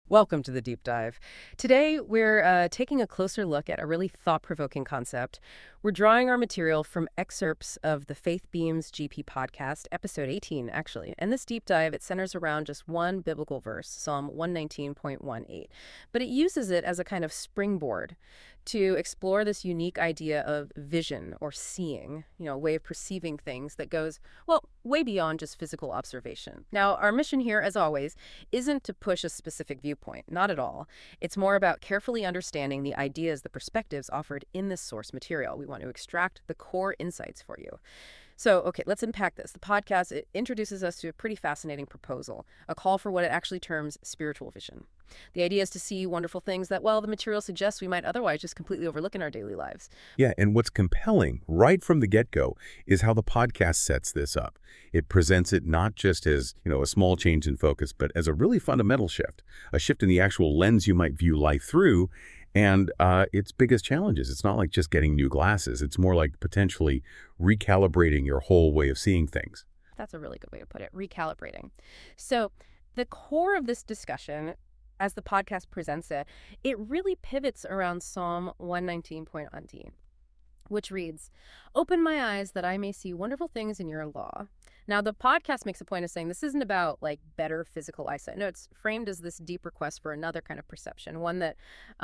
Welcome to the deep dive. Today, we're taking a closer look at a really thought-provoking concept. We're drawing our material from excerpts of the Faith Beams GP podcast, episode 18, actually. And this deep dive, it centers around just one biblical verse, Psalm 119.18. But it uses it as a kind of springboard to explore this unique idea of vision or seeing, a way of perceiving things that goes, well, way beyond just physical observation. Now, our mission here, as always, isn't to push a specific viewpoint, not at all. It's more about carefully understanding the ideas, the perspectives offered in this source material. We want to extract the core insights for you. So, okay, let's unpack this. The podcast, it introduces us to a pretty fascinating proposal, a call for what it actually terms spiritual vision. The idea is to see wonderful things that, well, the material suggests we might otherwise just completely overlook in our daily lives. Yeah, and what's compelling right from the get-go is how the podcast sets this up. It presents it not just as, a small change in focus, but as a really fundamental shift, a shift in the actual lens you might view life through and its biggest challenges. It's not like just getting new glasses. It's more like potentially recalibrating your whole way of seeing things. That's a really good way to put it, recalibrating. So the core of this discussion, as the podcast presents it, it really pivots around Psalm 119.19, which reads, "Open my eyes that I may see wonderful things in your law." Now, the podcast makes a point of saying this isn't about better physical eyesight. No, it's framed as this deep request for another kind of perception, one that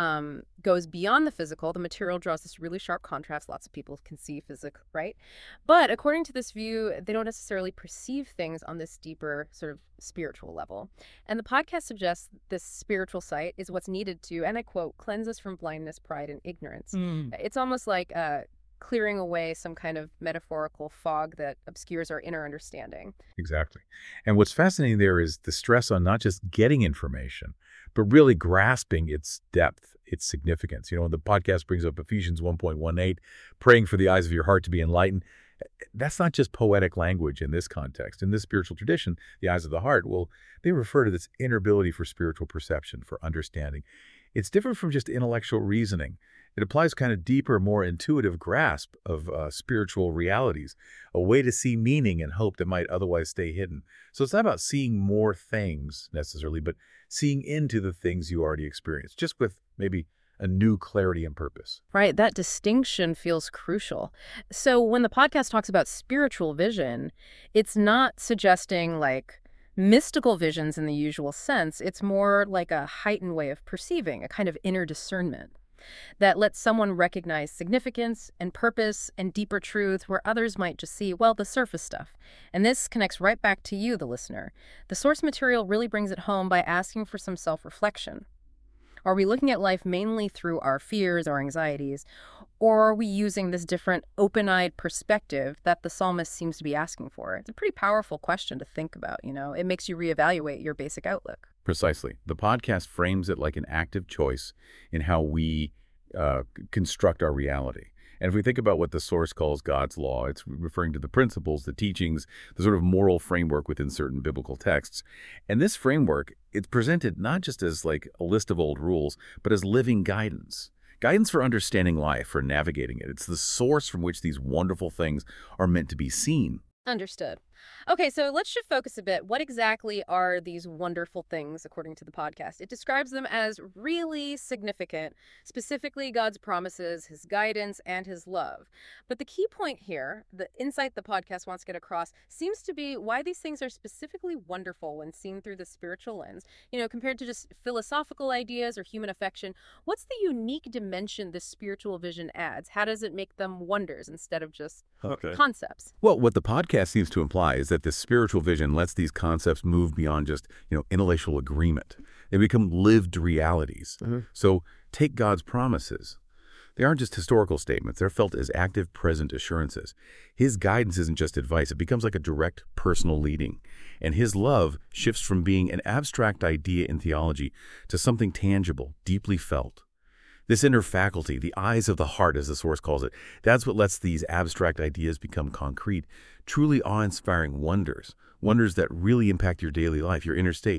goes beyond the physical. The material draws this really sharp contrast. Lots of people can see physics, right? But according to this view, they don't necessarily perceive things on this deeper sort of spiritual level. And the podcast suggests this spiritual sight is what's needed to, and I quote, "cleanse us from blindness, pride, and ignorance." It's almost like clearing away some kind of metaphorical fog that obscures our inner understanding. Exactly. And what's fascinating there is the stress on not just getting information, but really grasping its depth, its significance. The podcast brings up Ephesians 1.18, praying for the eyes of your heart to be enlightened. That's not just poetic language in this context. In this spiritual tradition, the eyes of the heart, well, they refer to this inner ability for spiritual perception, for understanding. It's different from just intellectual reasoning. It applies kind of deeper, more intuitive grasp of spiritual realities, a way to see meaning and hope that might otherwise stay hidden. So it's not about seeing more things necessarily, but seeing into the things you already experienced, just with maybe a new clarity and purpose. Right, that distinction feels crucial. So when the podcast talks about spiritual vision, it's not suggesting mystical visions in the usual sense. It's more like a heightened way of perceiving, a kind of inner discernment that lets someone recognize significance and purpose and deeper truth where others might just see, well, the surface stuff. And this connects right back to you, the listener. The source material really brings it home by asking for some self-reflection. Are we looking at life mainly through our fears, our anxieties, or are we using this different open-eyed perspective that the psalmist seems to be asking for? It's a pretty powerful question to think about, It makes you reevaluate your basic outlook. Precisely. The podcast frames it like an active choice in how we construct our reality. And if we think about what the source calls God's law, it's referring to the principles, the teachings, the sort of moral framework within certain biblical texts. And this framework, it's presented not just as a list of old rules, but as living guidance. Guidance for understanding life, for navigating it. It's the source from which these wonderful things are meant to be seen. Understood. Okay, so let's shift focus a bit. What exactly are these wonderful things, according to the podcast? It describes them as really significant, specifically God's promises, his guidance, and his love. But the key point here, the insight the podcast wants to get across, seems to be why these things are specifically wonderful when seen through the spiritual lens. Compared to just philosophical ideas or human affection, what's the unique dimension this spiritual vision adds? How does it make them wonders instead of just concepts? Well, what the podcast seems to imply is that this spiritual vision lets these concepts move beyond just, intellectual agreement. They become lived realities. So take God's promises. They aren't just historical statements. They're felt as active, present assurances. His guidance isn't just advice. It becomes like a direct personal leading. And his love shifts from being an abstract idea in theology to something tangible, deeply felt. This inner faculty, the eyes of the heart, as the source calls it, that's what lets these abstract ideas become concrete, truly awe-inspiring wonders that really impact your daily life, your inner state.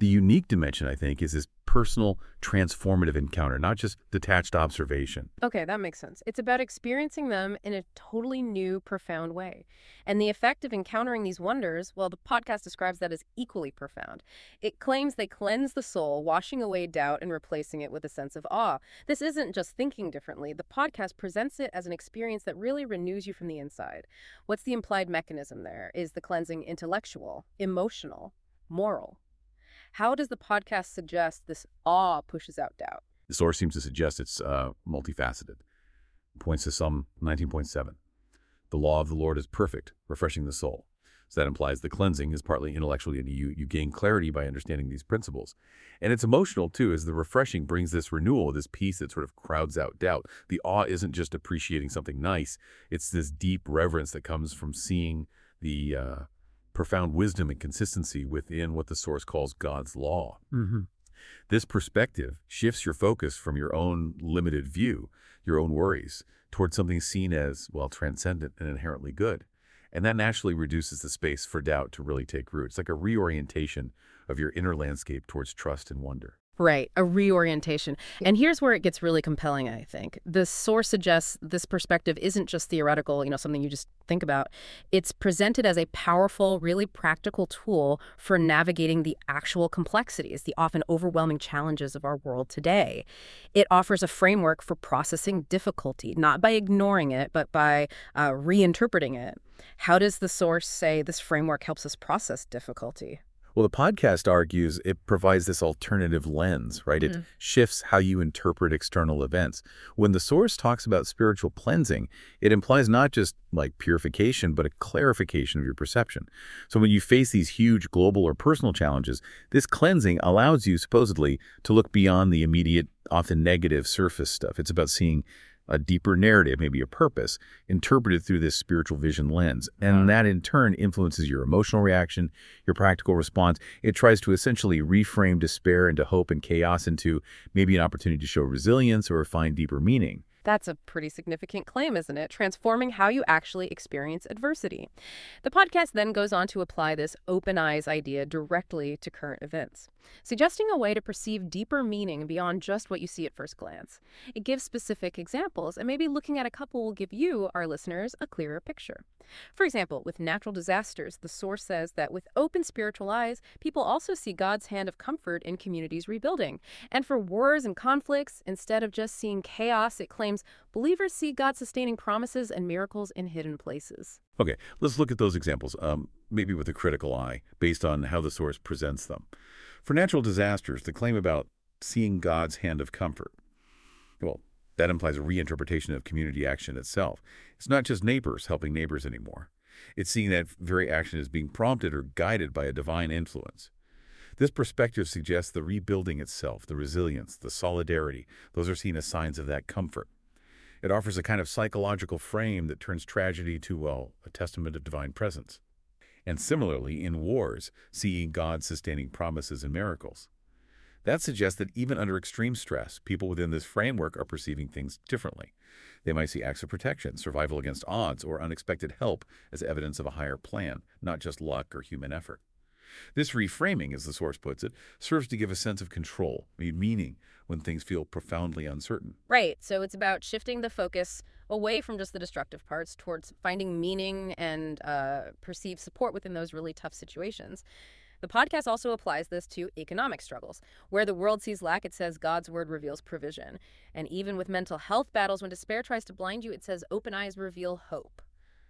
The unique dimension, I think, is this personal, transformative encounter, not just detached observation. Okay, that makes sense. It's about experiencing them in a totally new, profound way. And the effect of encountering these wonders, well, the podcast describes that as equally profound. It claims they cleanse the soul, washing away doubt and replacing it with a sense of awe. This isn't just thinking differently. The podcast presents it as an experience that really renews you from the inside. What's the implied mechanism there? Is the cleansing intellectual, emotional, moral? How does the podcast suggest this awe pushes out doubt? The source seems to suggest it's multifaceted. It points to Psalm 19.7. The law of the Lord is perfect, refreshing the soul. So that implies the cleansing is partly intellectual, and you gain clarity by understanding these principles. And it's emotional, too, as the refreshing brings this renewal, this peace that sort of crowds out doubt. The awe isn't just appreciating something nice. It's this deep reverence that comes from seeing the profound wisdom and consistency within what the source calls God's law. This perspective shifts your focus from your own limited view, your own worries, towards something seen as, well, transcendent and inherently good. And that naturally reduces the space for doubt to really take root. It's like a reorientation of your inner landscape towards trust and wonder. Right, a reorientation. And here's where it gets really compelling, I think. The source suggests this perspective isn't just theoretical, something you just think about. It's presented as a powerful, really practical tool for navigating the actual complexities, the often overwhelming challenges of our world today. It offers a framework for processing difficulty, not by ignoring it, but by reinterpreting it. How does the source say this framework helps us process difficulty? Well, the podcast argues it provides this alternative lens, right? It shifts how you interpret external events. When the source talks about spiritual cleansing, it implies not just like purification, but a clarification of your perception. So when you face these huge global or personal challenges, this cleansing allows you supposedly to look beyond the immediate, often negative surface stuff. It's about seeing a deeper narrative, maybe a purpose, interpreted through this spiritual vision lens. And that in turn influences your emotional reaction, your practical response. It tries to essentially reframe despair into hope and chaos into maybe an opportunity to show resilience or find deeper meaning. That's a pretty significant claim, isn't it? Transforming how you actually experience adversity. The podcast then goes on to apply this open eyes idea directly to current events, suggesting a way to perceive deeper meaning beyond just what you see at first glance. It gives specific examples, and maybe looking at a couple will give you, our listeners, a clearer picture. For example, with natural disasters, the source says that with open spiritual eyes, people also see God's hand of comfort in communities rebuilding. And for wars and conflicts, instead of just seeing chaos, it claims believers see God sustaining promises and miracles in hidden places. Okay, let's look at those examples, maybe with a critical eye, based on how the source presents them. For natural disasters, the claim about seeing God's hand of comfort, well, that implies a reinterpretation of community action itself. It's not just neighbors helping neighbors anymore. It's seeing that very action as being prompted or guided by a divine influence. This perspective suggests the rebuilding itself, the resilience, the solidarity. Those are seen as signs of that comfort. It offers a kind of psychological frame that turns tragedy to, well, a testament of divine presence. And similarly, in wars, seeing God sustaining promises and miracles. That suggests that even under extreme stress, people within this framework are perceiving things differently. They might see acts of protection, survival against odds, or unexpected help as evidence of a higher plan, not just luck or human effort. This reframing, as the source puts it, serves to give a sense of control, meaning when things feel profoundly uncertain. Right. So it's about shifting the focus away from just the destructive parts towards finding meaning and perceived support within those really tough situations. The podcast also applies this to economic struggles. Where the world sees lack, it says God's word reveals provision. And even with mental health battles, when despair tries to blind you, it says open eyes reveal hope.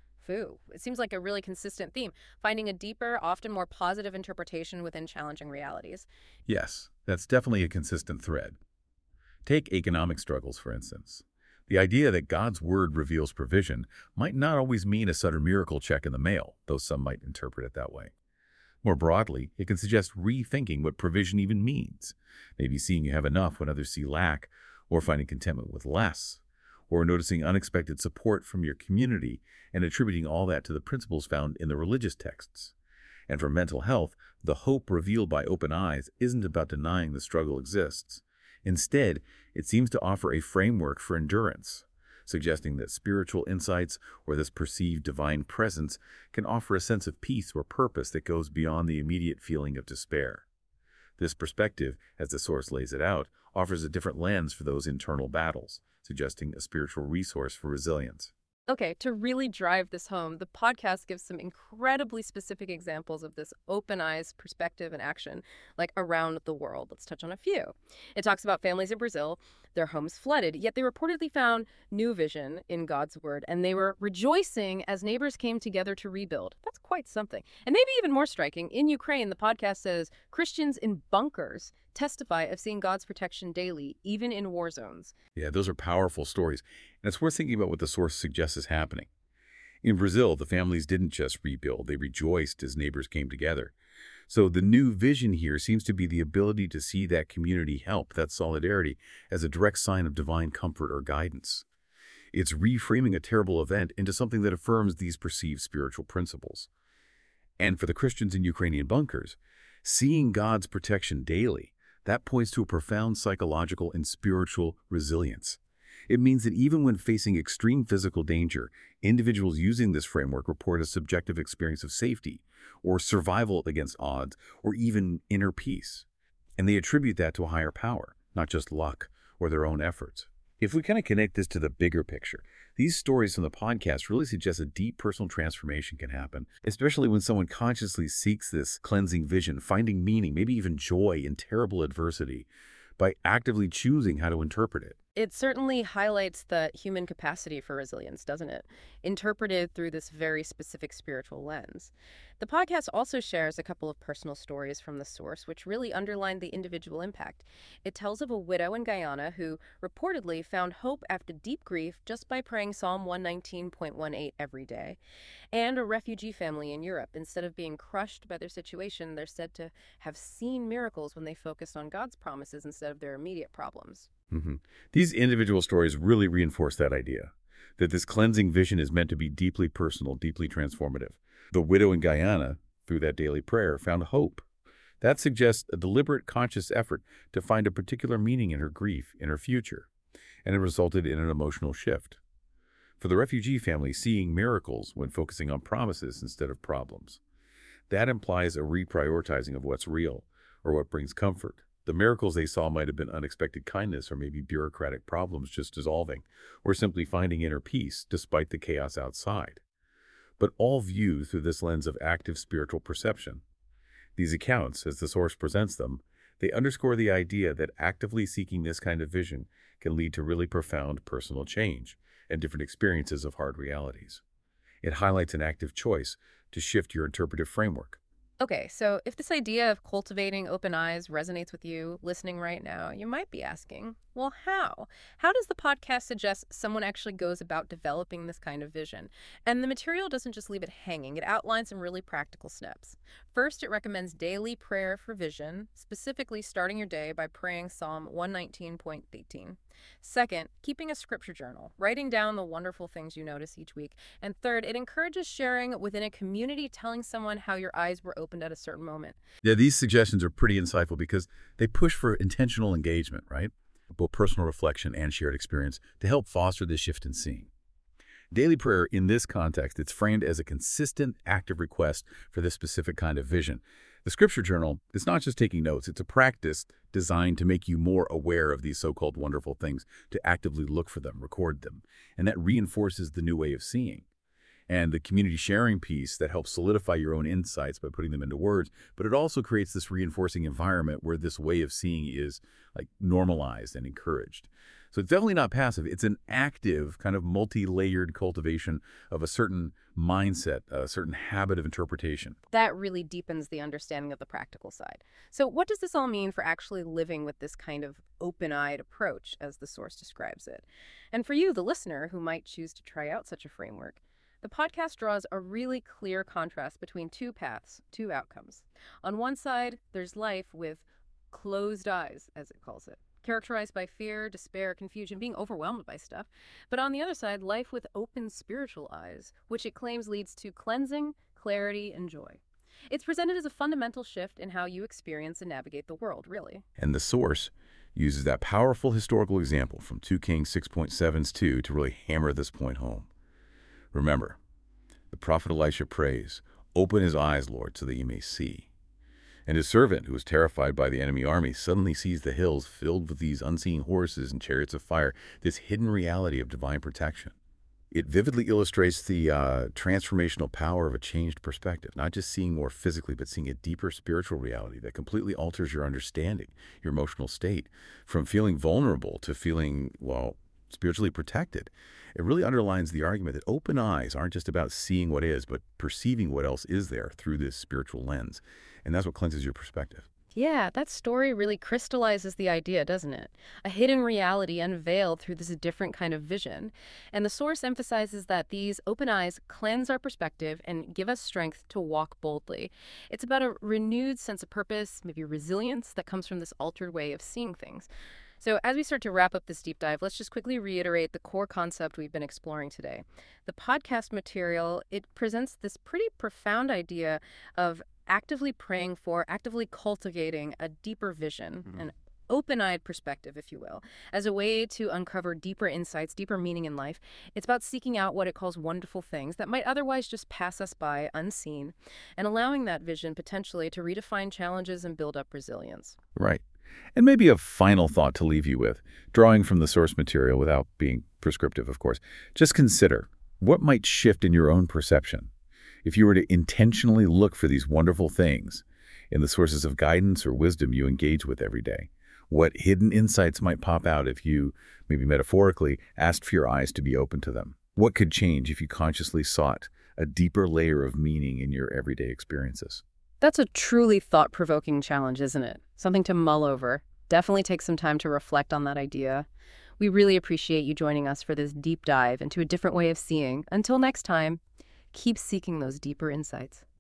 It seems like a really consistent theme, finding a deeper, often more positive interpretation within challenging realities. Yes, that's definitely a consistent thread. Take economic struggles, for instance. The idea that God's word reveals provision might not always mean a sudden miracle check in the mail, though some might interpret it that way. More broadly, it can suggest rethinking what provision even means, maybe seeing you have enough when others see lack, or finding contentment with less, or noticing unexpected support from your community and attributing all that to the principles found in the religious texts. And for mental health, the hope revealed by open eyes isn't about denying the struggle exists. Instead, it seems to offer a framework for endurance, suggesting that spiritual insights or this perceived divine presence can offer a sense of peace or purpose that goes beyond the immediate feeling of despair. This perspective, as the source lays it out, offers a different lens for those internal battles, suggesting a spiritual resource for resilience. Okay, to really drive this home, the podcast gives some incredibly specific examples of this open eyes perspective and action, like around the world. Let's touch on a few. It talks about families in Brazil, their homes flooded, yet they reportedly found new vision in God's word, and they were rejoicing as neighbors came together to rebuild. That's quite something. And maybe even more striking, in Ukraine, the podcast says Christians in bunkers testify of seeing God's protection daily, even in war zones. Yeah, those are powerful stories, and it's worth thinking about what the source suggests is happening. In Brazil, the families didn't just rebuild, they rejoiced as neighbors came together. So the new vision here seems to be the ability to see that community help, that solidarity, as a direct sign of divine comfort or guidance. It's reframing a terrible event into something that affirms these perceived spiritual principles. And for the Christians in Ukrainian bunkers, seeing God's protection daily, that points to a profound psychological and spiritual resilience. It means that even when facing extreme physical danger, individuals using this framework report a subjective experience of safety, or survival against odds, or even inner peace. And they attribute that to a higher power, not just luck or their own efforts. If we kind of connect this to the bigger picture, these stories from the podcast really suggest a deep personal transformation can happen, especially when someone consciously seeks this cleansing vision, finding meaning, maybe even joy in terrible adversity, by actively choosing how to interpret it. It certainly highlights the human capacity for resilience, doesn't it? Interpreted through this very specific spiritual lens. The podcast also shares a couple of personal stories from the source, which really underline the individual impact. It tells of a widow in Guyana who reportedly found hope after deep grief just by praying Psalm 119.18 every day, and a refugee family in Europe. Instead of being crushed by their situation, they're said to have seen miracles when they focused on God's promises instead of their immediate problems. These individual stories really reinforce that idea, that this cleansing vision is meant to be deeply personal, deeply transformative. The widow in Guyana, through that daily prayer, found hope. That suggests a deliberate, conscious effort to find a particular meaning in her grief, in her future, and it resulted in an emotional shift. For the refugee family, seeing miracles when focusing on promises instead of problems. That implies a reprioritizing of what's real, or what brings comfort. The miracles they saw might have been unexpected kindness or maybe bureaucratic problems just dissolving, or simply finding inner peace despite the chaos outside. But all viewed through this lens of active spiritual perception. These accounts, as the source presents them, they underscore the idea that actively seeking this kind of vision can lead to really profound personal change and different experiences of hard realities. It highlights an active choice to shift your interpretive framework. Okay, so if this idea of cultivating open eyes resonates with you listening right now, you might be asking, well, how? How does the podcast suggest someone actually goes about developing this kind of vision? And the material doesn't just leave it hanging. It outlines some really practical steps. First, it recommends daily prayer for vision, specifically starting your day by praying Psalm 119.18. Second, keeping a scripture journal, writing down the wonderful things you notice each week. And third, it encourages sharing within a community, telling someone how your eyes were opened at a certain moment. Yeah, these suggestions are pretty insightful because they push for intentional engagement, right? Both personal reflection and shared experience to help foster this shift in seeing. Daily prayer in this context, it's framed as a consistent, active request for this specific kind of vision. The scripture journal is not just taking notes, it's a practice designed to make you more aware of these so-called wonderful things, to actively look for them, record them, and that reinforces the new way of seeing. And the community sharing piece that helps solidify your own insights by putting them into words, but it also creates this reinforcing environment where this way of seeing is like normalized and encouraged. So it's definitely not passive. It's an active kind of multi-layered cultivation of a certain mindset, a certain habit of interpretation. That really deepens the understanding of the practical side. So what does this all mean for actually living with this kind of open-eyed approach, as the source describes it? And for you, the listener, who might choose to try out such a framework, the podcast draws a really clear contrast between two paths, two outcomes. On one side, there's life with closed eyes, as it calls it, characterized by fear, despair, confusion, being overwhelmed by stuff. But on the other side, life with open spiritual eyes, which it claims leads to cleansing, clarity, and joy. It's presented as a fundamental shift in how you experience and navigate the world, really. And the source uses that powerful historical example from 2 Kings 6.7-2 to really hammer this point home. Remember, the prophet Elisha prays, "Open his eyes, Lord, so that he may see." And his servant, who was terrified by the enemy army, suddenly sees the hills filled with these unseen horses and chariots of fire, this hidden reality of divine protection. It vividly illustrates the transformational power of a changed perspective, not just seeing more physically, but seeing a deeper spiritual reality that completely alters your understanding, your emotional state, from feeling vulnerable to feeling, well, spiritually protected. It really underlines the argument that open eyes aren't just about seeing what is, but perceiving what else is there through this spiritual lens. And that's what cleanses your perspective. Yeah, that story really crystallizes the idea, doesn't it? A hidden reality unveiled through this different kind of vision. And the source emphasizes that these open eyes cleanse our perspective and give us strength to walk boldly. It's about a renewed sense of purpose, maybe resilience that comes from this altered way of seeing things. So as we start to wrap up this deep dive, let's just quickly reiterate the core concept we've been exploring today. The podcast material, it presents this pretty profound idea of actively praying for, actively cultivating a deeper vision, an open-eyed perspective, if you will, as a way to uncover deeper insights, deeper meaning in life. It's about seeking out what it calls wonderful things that might otherwise just pass us by unseen, and allowing that vision potentially to redefine challenges and build up resilience. Right. And maybe a final thought to leave you with, drawing from the source material without being prescriptive, of course. Just consider what might shift in your own perception if you were to intentionally look for these wonderful things in the sources of guidance or wisdom you engage with every day. What hidden insights might pop out if you, maybe metaphorically, asked for your eyes to be open to them? What could change if you consciously sought a deeper layer of meaning in your everyday experiences? That's a truly thought-provoking challenge, isn't it? Something to mull over. Definitely take some time to reflect on that idea. We really appreciate you joining us for this deep dive into a different way of seeing. Until next time, keep seeking those deeper insights.